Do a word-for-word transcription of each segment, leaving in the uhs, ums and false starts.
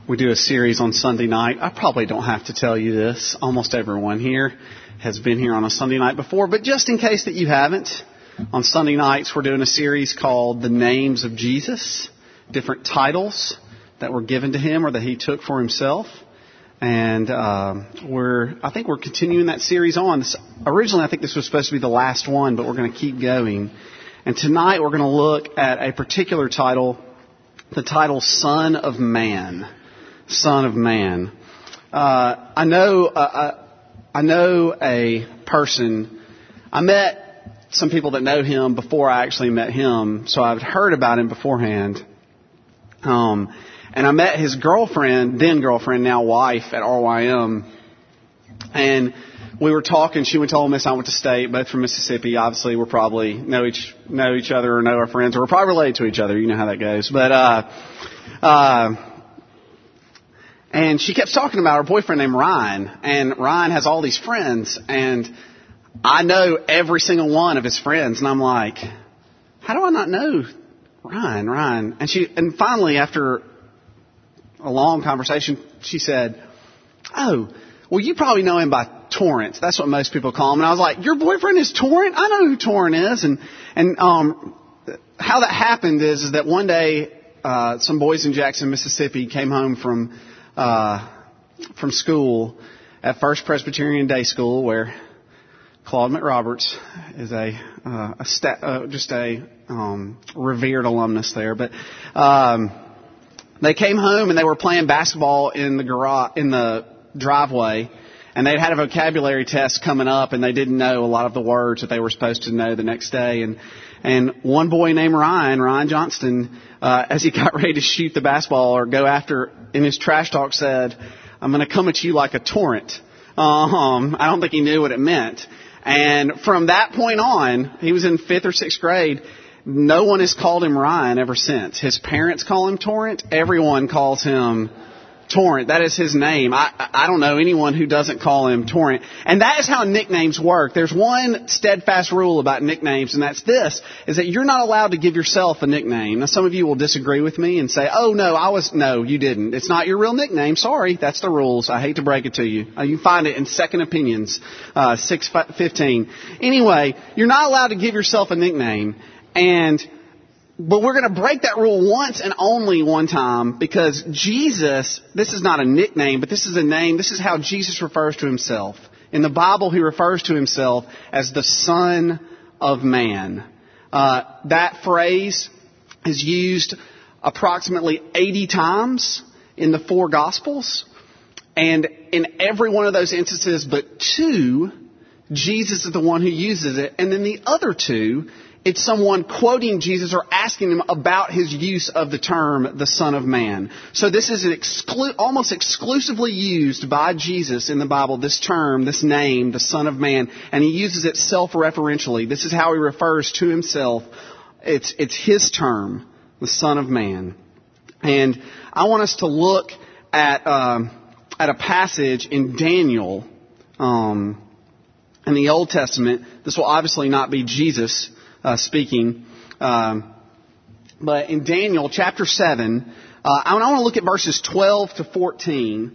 we do a series on Sunday night. I probably don't have to tell you this. Almost everyone here has been here on a Sunday night before, but just in case that you haven't, on Sunday nights we're doing a series called The Names of Jesus, different titles that were given to him or that he took for himself. And uh, we're, I think we're continuing that series on. This, originally, I think this was supposed to be the last one, but we're going to keep going. And tonight we're going to look at a particular title, the title Son of Man. Son of Man. Uh, I know, uh, I know a person. I met some people that know him before I actually met him, so I've heard about him beforehand. Um, and I met his girlfriend, then girlfriend, now wife, at R Y M, and we were talking. She went to Ole Miss, I went to State, both from Mississippi. Obviously, we're probably know each know each other or know our friends, or we're probably related to each other. You know how that goes. But uh, uh, and she kept talking about her boyfriend named Ryan, and Ryan has all these friends, and I know every single one of his friends, and I'm like, how do I not know Ryan? Ryan, and she, and finally, after a long conversation, she said, "Oh, well, you probably know him by Torrance. That's what most people call him." And I was like, "Your boyfriend is Torrance? I know who Torrance is." And and um, how that happened is, is that one day uh, some boys in Jackson, Mississippi, came home from uh, from school at First Presbyterian Day School, where Claude McRoberts is a uh, a sta- uh, just a um, revered alumnus there, but. Um, They came home and they were playing basketball in the garage, in the driveway, and they'd had a vocabulary test coming up, and they didn't know a lot of the words that they were supposed to know the next day. And and one boy named Ryan, Ryan Johnston, uh, as he got ready to shoot the basketball or go after, in his trash talk said, "I'm going to come at you like a torrent." Um, I don't think he knew what it meant. And from that point on, he was in fifth or sixth grade. No one has called him Ryan ever since. His parents call him Torrent. Everyone calls him Torrent. That is his name. I, I don't know anyone who doesn't call him Torrent. And that is how nicknames work. There's one steadfast rule about nicknames, and that's this, is that you're not allowed to give yourself a nickname. Now, some of you will disagree with me and say, "Oh, no, I was, no, you didn't. It's not your real nickname. Sorry. That's the rules. I hate to break it to you." Uh, you find it in Second Opinions, uh, six fifteen. Anyway, you're not allowed to give yourself a nickname. And, but we're going to break that rule once and only one time, because Jesus, this is not a nickname, but this is a name. This is how Jesus refers to himself. In the Bible, he refers to himself as the Son of Man. Uh, that phrase is used approximately eighty times in the four Gospels. And in every one of those instances but two, Jesus is the one who uses it. And then the other two, it's someone quoting Jesus or asking him about his use of the term, the Son of Man. So this is an exclu- almost exclusively used by Jesus in the Bible, this term, this name, the Son of Man. And he uses it self-referentially. This is how he refers to himself. It's, it's his term, the Son of Man. And I want us to look at, um, at a passage in Daniel, um, in the Old Testament. This will obviously not be Jesus Uh, speaking, um, but in Daniel chapter seven, uh, I want to look at verses twelve to fourteen,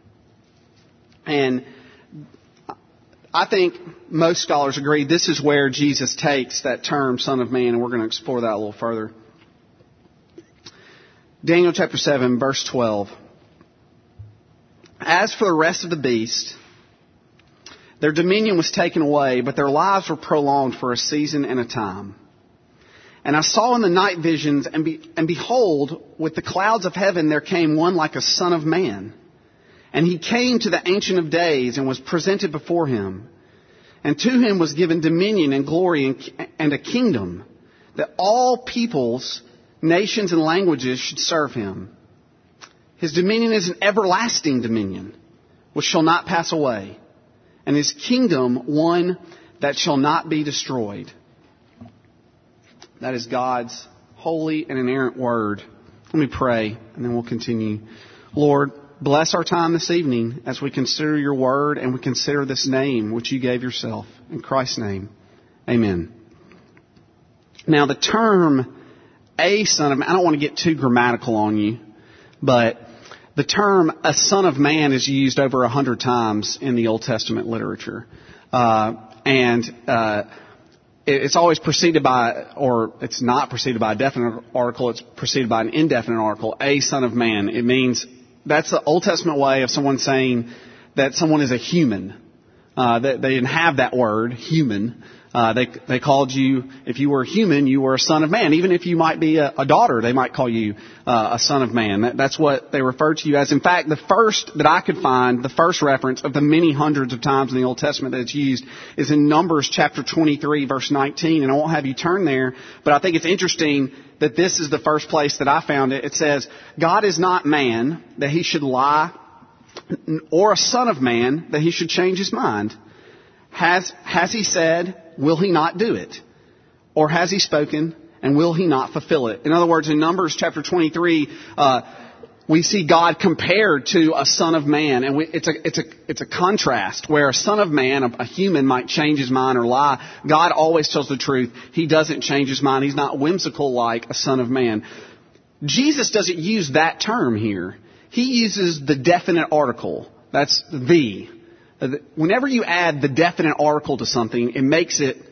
and I think most scholars agree this is where Jesus takes that term Son of Man, and we're going to explore that a little further. Daniel chapter seven, verse twelve. "As for the rest of the beasts, their dominion was taken away, but their lives were prolonged for a season and a time. And I saw in the night visions, and, be, and behold, with the clouds of heaven there came one like a son of man. And he came to the Ancient of Days and was presented before him. And to him was given dominion and glory and, and a kingdom, that all peoples, nations, and languages should serve him. His dominion is an everlasting dominion, which shall not pass away, and his kingdom one that shall not be destroyed." That is God's holy and inerrant word. Let me pray, and then we'll continue. Lord, bless our time this evening as we consider your word and we consider this name which you gave yourself. In Christ's name, amen. Now, the term a son of man, I don't want to get too grammatical on you, but the term "a son of man" is used over a hundred times in the Old Testament literature, uh, and uh, it's always preceded by, or it's not preceded by a definite article. It's preceded by an indefinite article. A son of man. It means that's the Old Testament way of someone saying that someone is a human. Uh, they, they didn't have that word, human. Uh, they they called you, if you were human, you were a son of man. Even if you might be a, a daughter, they might call you uh, a son of man. That, that's what they refer to you as. In fact, the first that I could find, the first reference of the many hundreds of times in the Old Testament that it's used is in Numbers chapter twenty-three, verse nineteen. And I won't have you turn there, but I think it's interesting that this is the first place that I found it. It says, God is not man that he should lie, or a son of man that he should change his mind. Has, has he said, will he not do it? Or has he spoken, and will he not fulfill it? In other words, in Numbers chapter twenty-three, uh, we see God compared to a son of man. And we, it's a, it's a, it's a contrast where a son of man, a, a human, might change his mind or lie. God always tells the truth. He doesn't change his mind. He's not whimsical like a son of man. Jesus doesn't use that term here. He uses the definite article. That's the. Whenever you add the definite article to something, it makes it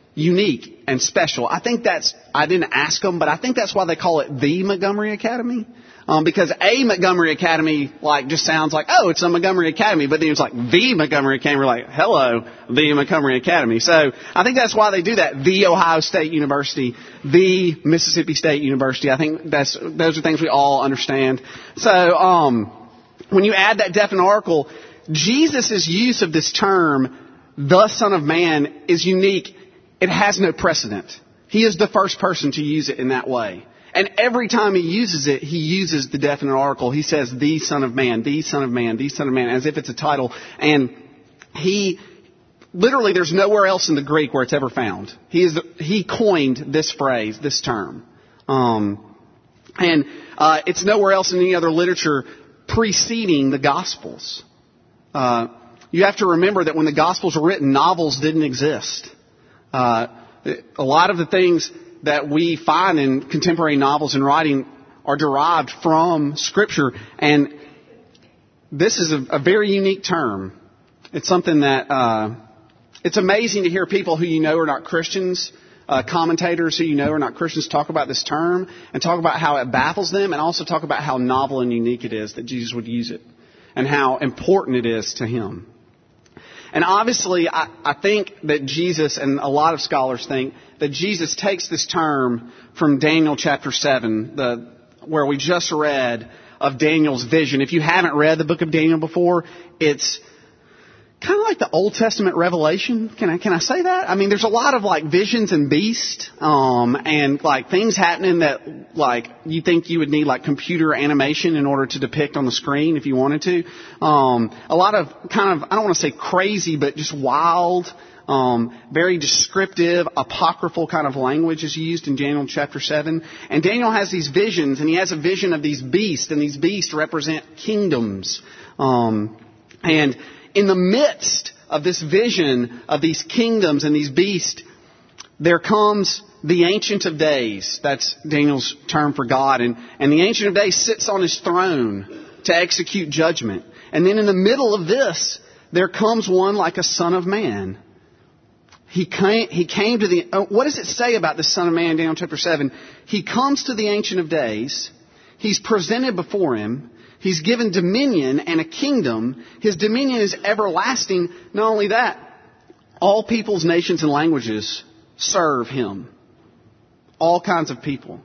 unique and special. I think that's, I didn't ask them, but I think that's why they call it the Montgomery Academy. Um, because a Montgomery Academy, like, just sounds like, oh, it's a Montgomery Academy. But then it's like, the Montgomery Academy. We're like, hello, the Montgomery Academy. So I think that's why they do that. The Ohio State University, the Mississippi State University. I think that's, those are things we all understand. So, um, when you add that definite article, Jesus' use of this term, the Son of Man, is unique. It has no precedent. He is the first person to use it in that way. And every time he uses it, he uses the definite article. He says, the Son of Man, the Son of Man, the Son of Man, as if it's a title. And he, literally, there's nowhere else in the Greek where it's ever found. He is, he coined this phrase, this term. Um, and uh, it's nowhere else in any other literature preceding the Gospels. Uh, you have to remember that when the Gospels were written, novels didn't exist. Uh, a lot of the things that we find in contemporary novels and writing are derived from Scripture. And this is a, a very unique term. It's something that, uh, it's amazing to hear people who you know are not Christians, uh, commentators who you know are not Christians, talk about this term and talk about how it baffles them, and also talk about how novel and unique it is that Jesus would use it and how important it is to him. And obviously, I, I think that Jesus, and a lot of scholars think, that Jesus takes this term from Daniel chapter seven, the, where we just read of Daniel's vision. If you haven't read the book of Daniel before, it's kind of like the Old Testament Revelation. Can I, can I say that? I mean, there's a lot of like visions and beasts, um, and like things happening that like you think you would need like computer animation in order to depict on the screen if you wanted to. Um, a lot of kind of, I don't want to say crazy, but just wild, um, very descriptive, apocryphal kind of language is used in Daniel chapter seven. And Daniel has these visions, and he has a vision of these beasts, and these beasts represent kingdoms. Um, and in the midst of this vision of these kingdoms and these beasts, there comes the Ancient of Days. That's Daniel's term for God. And, and the Ancient of Days sits on his throne to execute judgment. And then in the middle of this, there comes one like a son of man. He came, he came to the... What does it say about the Son of Man in Daniel chapter seven? He comes to the Ancient of Days. He's presented before him. He's given dominion and a kingdom. His dominion is everlasting. Not only that, all peoples, nations, and languages serve him. All kinds of people.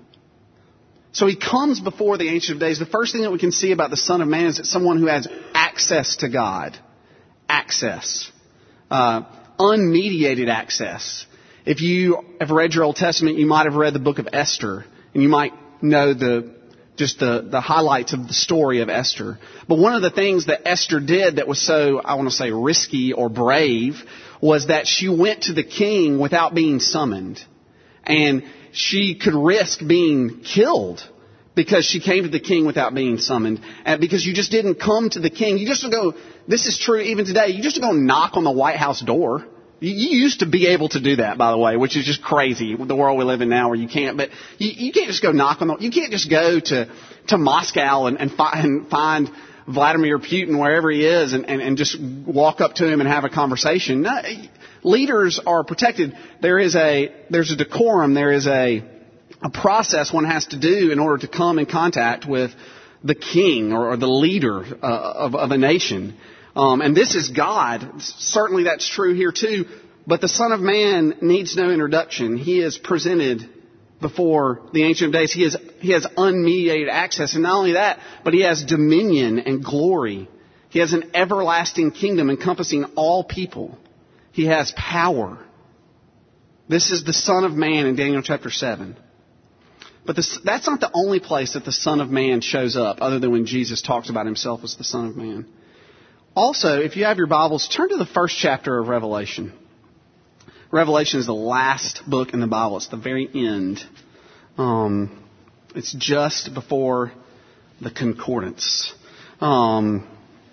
So he comes before the Ancient of Days. The first thing that we can see about the Son of Man is that someone who has access to God. Access. Uh, unmediated access. If you have read your Old Testament, you might have read the book of Esther. And you might know the... just the, the highlights of the story of Esther. But one of the things that Esther did that was so, I want to say, risky or brave, was that she went to the king without being summoned. And she could risk being killed because she came to the king without being summoned. And because you just didn't come to the king. You just don't go, this is true even today, you just don't go knock on the White House door. You, you used to be able to do that, by the way, which is just crazy with the world we live in now where you can't. But you, you can't just go knock on the... You can't just go to, to Moscow and, and, fi- and find Vladimir Putin wherever he is and, and, and just walk up to him and have a conversation. No, leaders are protected. There is a there's a decorum. There is a a process one has to do in order to come in contact with the king or, or the leader uh, of, of a nation. Um, and this is God. Certainly that's true here too. But the Son of Man needs no introduction. He is presented before the Ancient of Days. He has, he has unmediated access. And not only that, but he has dominion and glory. He has an everlasting kingdom encompassing all people. He has power. This is the Son of Man in Daniel chapter seven. But this, that's not the only place that the Son of Man shows up, other than when Jesus talks about himself as the Son of Man. Also, if you have your Bibles, turn to the first chapter of Revelation. Revelation is the last book in the Bible. It's the very end. Um, it's just before the concordance. Um,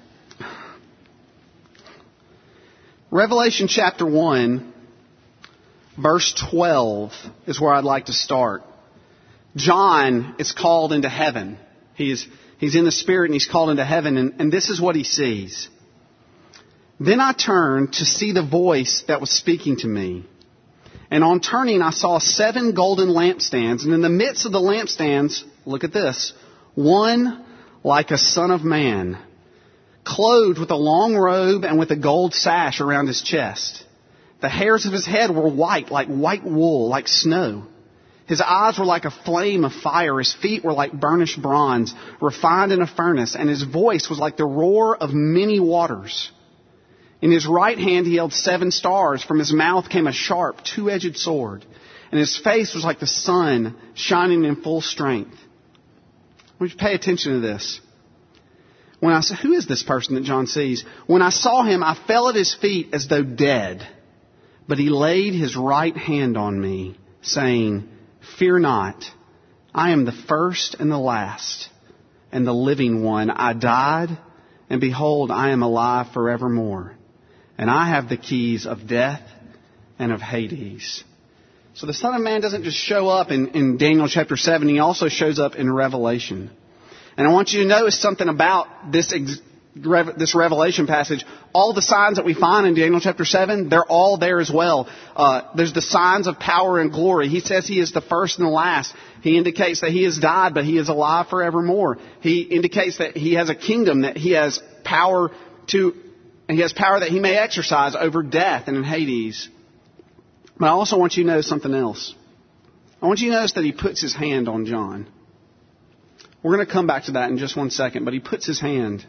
Revelation chapter one, verse twelve is where I'd like to start. John is called into heaven. He's, he's in the Spirit and he's called into heaven. And, and this is what he sees. Then I turned to see the voice that was speaking to me. And on turning, I saw seven golden lampstands. And in the midst of the lampstands, look at this, one like a son of man, clothed with a long robe and with a gold sash around his chest. The hairs of his head were white, like white wool, like snow. His eyes were like a flame of fire. His feet were like burnished bronze, refined in a furnace. And his voice was like the roar of many waters. In his right hand he held seven stars. From his mouth came a sharp, two-edged sword. And his face was like the sun shining in full strength. Would you pay attention to this? When I saw, who is this person that John sees? When I saw him, I fell at his feet as though dead. But he laid his right hand on me, saying, "Fear not, I am the first and the last, and the living one. I died, and behold, I am alive forevermore. And I have the keys of death and of Hades." So the Son of Man doesn't just show up in, in Daniel chapter seven, he also shows up in Revelation. And I want you to notice something about this ex- this Revelation passage. All the signs that we find in Daniel chapter seven, they're all there as well. Uh, there's the signs of power and glory. He says he is the first and the last. He indicates that he has died, but he is alive forevermore. He indicates that he has a kingdom, that he has power to, and he has power that he may exercise over death and in Hades. But I also want you to notice something else. I want you to notice that he puts his hand on John. We're going to come back to that in just one second, but he puts his hand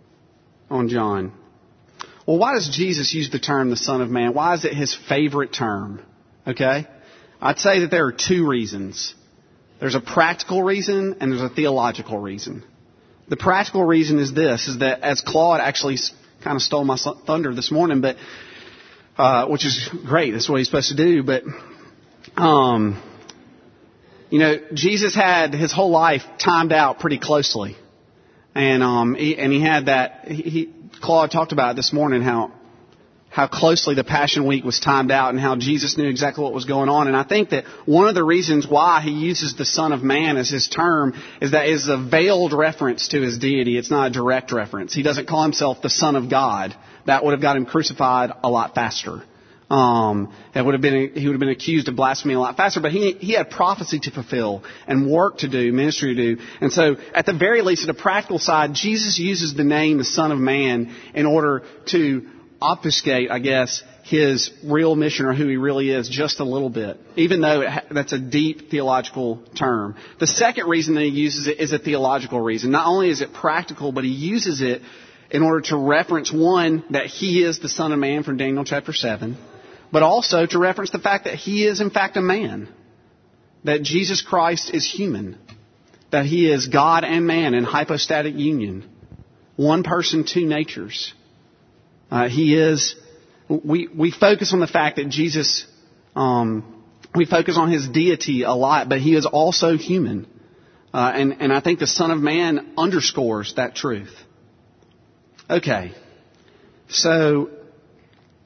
on John. Well, why does Jesus use the term the Son of Man? Why is it his favorite term? Okay? I'd say that there are two reasons. There's a practical reason and there's a theological reason. The practical reason is this, is that as Claude actually kind of stole my thunder this morning, but uh, which is great. That's what he's supposed to do. But, um, you know, Jesus had his whole life timed out pretty closely. And um, he, and he had that, he, he, Claude talked about it this morning, how how closely the Passion Week was timed out and how Jesus knew exactly what was going on. And I think that one of the reasons why he uses the Son of Man as his term is that it's a veiled reference to his deity. It's not a direct reference. He doesn't call himself the Son of God. That would have got him crucified a lot faster. Um, it would have been, he would have been accused of blasphemy a lot faster, but he, he had prophecy to fulfill and work to do, ministry to do. And so at the very least, at a practical side, Jesus uses the name, the Son of Man, in order to obfuscate, I guess, his real mission or who he really is just a little bit, even though it ha- that's a deep theological term. The second reason that he uses it is a theological reason. Not only is it practical, but he uses it in order to reference, one, that he is the Son of Man from Daniel chapter seven, but also to reference the fact that he is in fact a man, that Jesus Christ is human, that he is God and man in hypostatic union, one person, two natures. Uh, he is, we, we focus on the fact that Jesus, um, we focus on his deity a lot, but he is also human. Uh, and, and I think the Son of Man underscores that truth. Okay. So,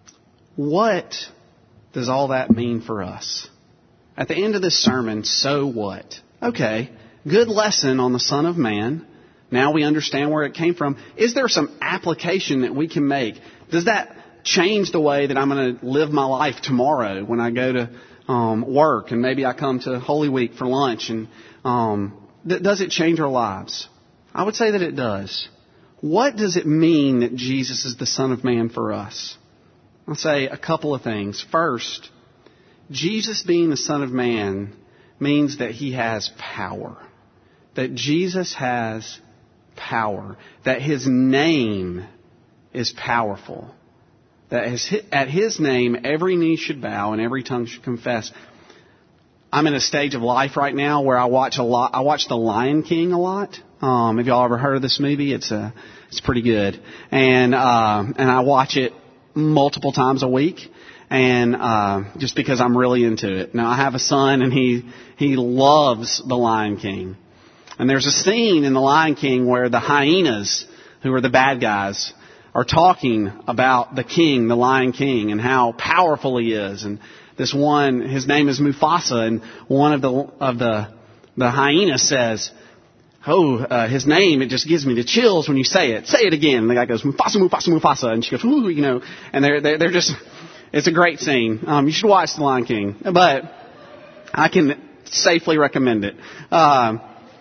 what does all that mean for us? At the end of this sermon, so what? Okay, good lesson on the Son of Man. Now we understand where it came from. Is there some application that we can make? Does that change the way that I'm going to live my life tomorrow when I go to um, work and maybe I come to Holy Week for lunch? And um, th- does it change our lives? I would say that it does. What does it mean that Jesus is the Son of Man for us? I'll say a couple of things. First, Jesus being the Son of Man means that He has power. That Jesus has power. That His name is powerful. That his, at His name, every knee should bow and every tongue should confess. I'm in a stage of life right now where I watch a lot. I watch The Lion King a lot. Um, have y'all ever heard of this movie? It's a, it's pretty good, and uh, and I watch it multiple times a week, and uh, just because I'm really into it. Now I have a son, and he he loves The Lion King, and there's a scene in The Lion King where the hyenas, who are the bad guys, are talking about the king, the Lion King, and how powerful he is. And this one, his name is Mufasa, and one of the of the the hyenas says, "Oh, uh, his name, it just gives me the chills when you say it. Say it again." And the guy goes, "Mufasa, Mufasa, Mufasa," and she goes, "Ooh," you know. And they're they're, they're just, it's a great scene. Um, you should watch The Lion King, but I can safely recommend it. Um,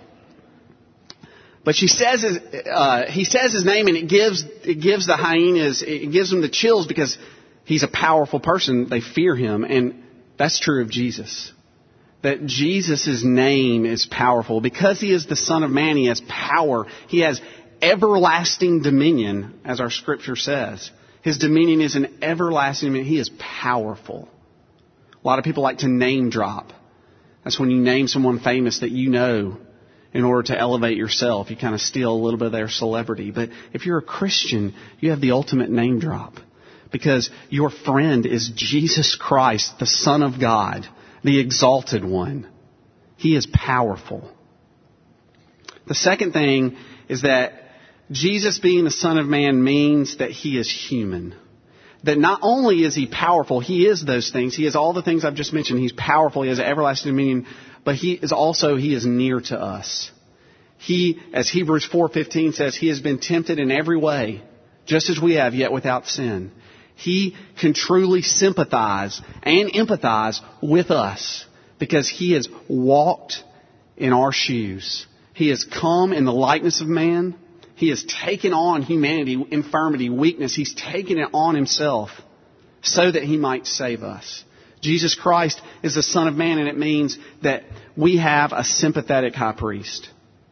But she says, his, uh, he says his name, and it gives it gives the hyenas, it gives them the chills because he's a powerful person. They fear him, and that's true of Jesus. That Jesus' name is powerful because He is the Son of Man. He has power. He has everlasting dominion, as our Scripture says. His dominion is an everlasting dominion. He is powerful. A lot of people like to name drop. That's when you name someone famous that you know. In order to elevate yourself, you kind of steal a little bit of their celebrity. But if you're a Christian, you have the ultimate name drop. Because your friend is Jesus Christ, the Son of God, the Exalted One. He is powerful. The second thing is that Jesus being the Son of Man means that He is human. That not only is He powerful, He is those things. He is all the things I've just mentioned. He's powerful. He has an everlasting dominion. But He is also, He is near to us. He, as Hebrews four fifteen says, He has been tempted in every way, just as we have, yet without sin. He can truly sympathize and empathize with us because He has walked in our shoes. He has come in the likeness of man. He has taken on humanity, infirmity, weakness. He's taken it on Himself so that He might save us. Jesus Christ is the Son of Man, and it means that we have a sympathetic high priest.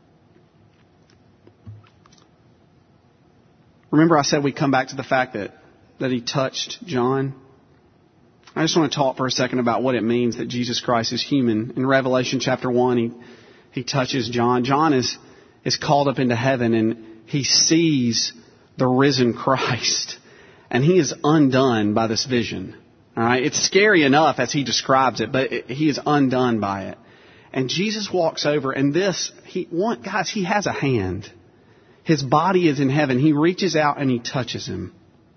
Remember I said we come back to the fact that, that He touched John? I just want to talk for a second about what it means that Jesus Christ is human. In Revelation chapter one, He, he touches John. John is, is called up into heaven, and he sees the risen Christ, and he is undone by this vision. All right, it's scary enough as he describes it, but it, he is undone by it. And Jesus walks over, and this, he, one, guys, He has a hand. His body is in heaven. He reaches out and He touches him.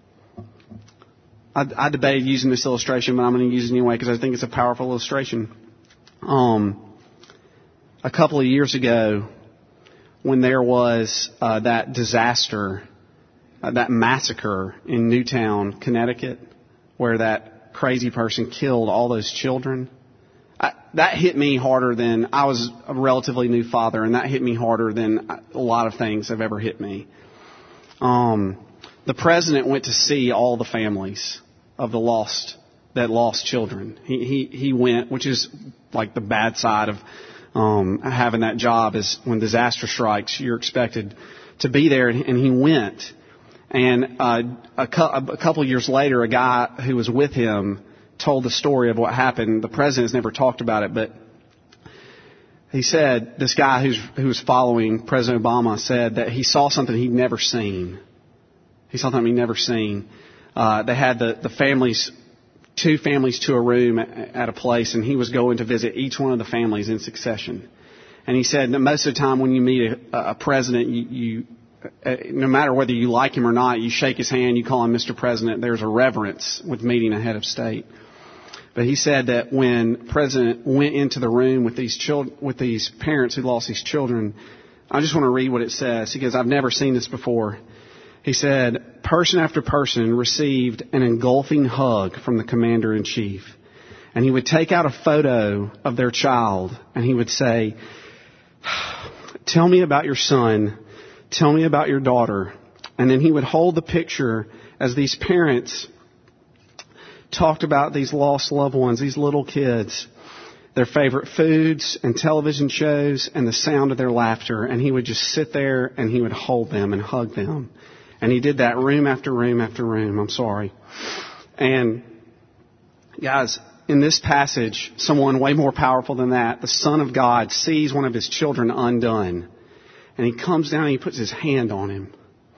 I, I debated using this illustration, but I'm going to use it anyway because I think it's a powerful illustration. Um, a couple of years ago, when there was uh, that disaster, uh, that massacre in Newtown, Connecticut, where that crazy person killed all those children. I, that hit me harder than, I was a relatively new father, and that hit me harder than a lot of things have ever hit me. Um, the president went to see all the families of the lost, that lost children. He, he, he went, which is like the bad side of um, having that job, is when disaster strikes, you're expected to be there, and, and he went. And uh, a, cu- a couple of years later, a guy who was with him told the story of what happened. The president's never talked about it, but he said, this guy who's, who was following President Obama said that he saw something he'd never seen. He saw something he'd never seen. Uh, they had the, the families, two families to a room at, at a place, and he was going to visit each one of the families in succession. And he said that most of the time when you meet a, a president, you, you no matter whether you like him or not, you shake his hand, you call him Mister President. There's a reverence with meeting a head of state. But he said that when President went into the room with these children, with these parents who lost these children, I just want to read what it says because I've never seen this before. He said, person after person received an engulfing hug from the commander-in-chief. And he would take out a photo of their child and he would say, tell me about your son. Tell me about your daughter. And then he would hold the picture as these parents talked about these lost loved ones, these little kids, their favorite foods and television shows and the sound of their laughter. And he would just sit there and he would hold them and hug them. And he did that room after room after room. I'm sorry. And guys, in this passage, someone way more powerful than that, the Son of God, sees one of his children undone. And he comes down and he puts his hand on him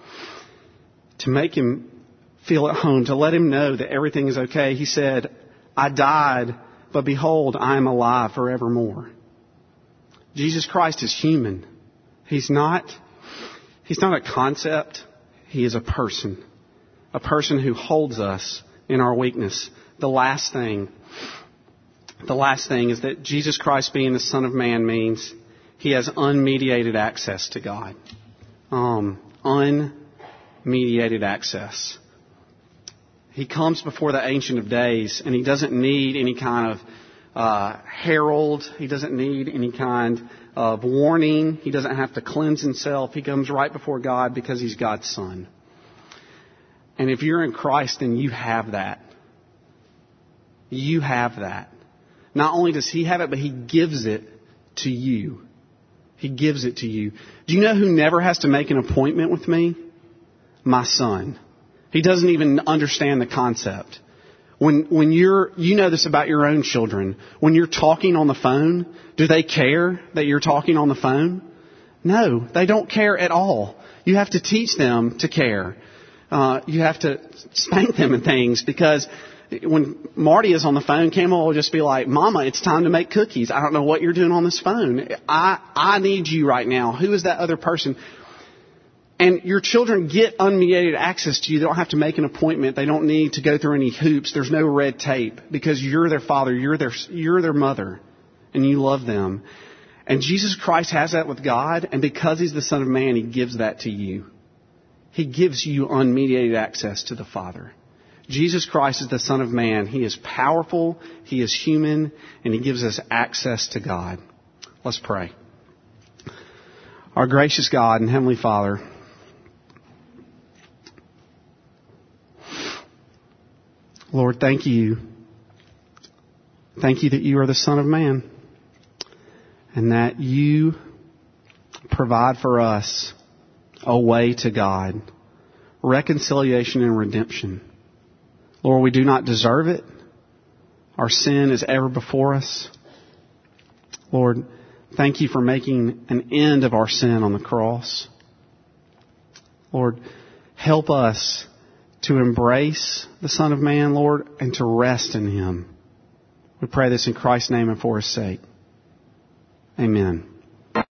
to make him feel at home, to let him know that everything is okay. He said, I died, but behold, I am alive forevermore. Jesus Christ is human. He's not, he's not a concept. He is a person. A person who holds us in our weakness. The last thing, the last thing is that Jesus Christ being the Son of Man means he has unmediated access to God. Um, unmediated access. He comes before the Ancient of Days, and he doesn't need any kind of uh, herald. He doesn't need any kind of warning. He doesn't have to cleanse himself. He comes right before God because he's God's Son. And if you're in Christ, then you have that. You have that. Not only does he have it, but he gives it to you. He gives it to you. Do you know who never has to make an appointment with me? My son. He doesn't even understand the concept. When when you're, you know this about your own children. When you're talking on the phone, do they care that you're talking on the phone? No, they don't care at all. You have to teach them to care. Uh, you have to spank them and things because when Marty is on the phone, Campbell will just be like, Mama, it's time to make cookies. I don't know what you're doing on this phone. I, I need you right now. Who is that other person? And your children get unmediated access to you. They don't have to make an appointment. They don't need to go through any hoops. There's no red tape because you're their father. You're their, you're their mother and you love them. And Jesus Christ has that with God. And because he's the Son of Man, he gives that to you. He gives you unmediated access to the Father. Jesus Christ is the Son of Man. He is powerful. He is human. And he gives us access to God. Let's pray. Our gracious God and Heavenly Father, Lord, thank you. Thank you that you are the Son of Man and that you provide for us a way to God, reconciliation and redemption. Lord, we do not deserve it. Our sin is ever before us. Lord, thank you for making an end of our sin on the cross. Lord, help us to embrace the Son of Man, Lord, and to rest in him. We pray this in Christ's name and for his sake. Amen.